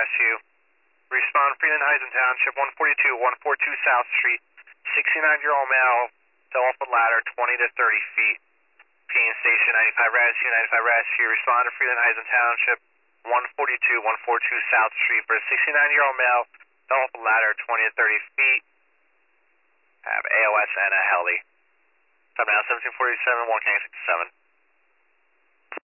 rescue. Respond Freeland Heisen Township, 142, 142 South Street. 69-year-old male fell off a ladder 20 to 30 feet. Pain Station 95 Rescue, 95 Rescue. Respond to Freeland Heisen Township, 142, 142 South Street. For a 69-year-old male fell off a ladder 20 to 30 feet. Have AOS and a heli. Time now 1747, 1 King 67.